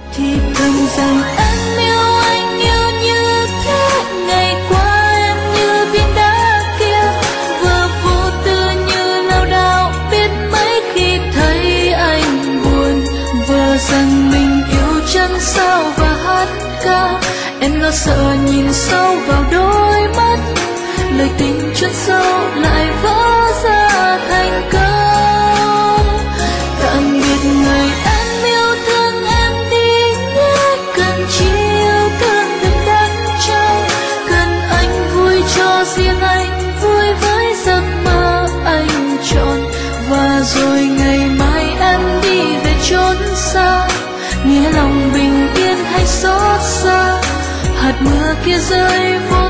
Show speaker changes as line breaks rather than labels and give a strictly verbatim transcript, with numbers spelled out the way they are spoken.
thì thầm rằng em yêu anh yêu như thế. Ngày qua em như viên đá kia, vừa vô tư như lao đao, biết mấy khi thấy anh buồn. Vừa rằng mình yêu chân sao và hát ca, em lo sợ nhìn sâu vào đôi mắt, lời tình chân sâu lại vỡ ra thành câu. Tạm biệt người em yêu thương em đi nhé, cần chỉ yêu thương đừng đắn trao, cần anh vui cho riêng anh vui với giấc mơ anh chọn. Và rồi ngày mai em đi về chốn xa, nghĩa lòng bình yên hay xót xa, hạt mưa kia rơi vô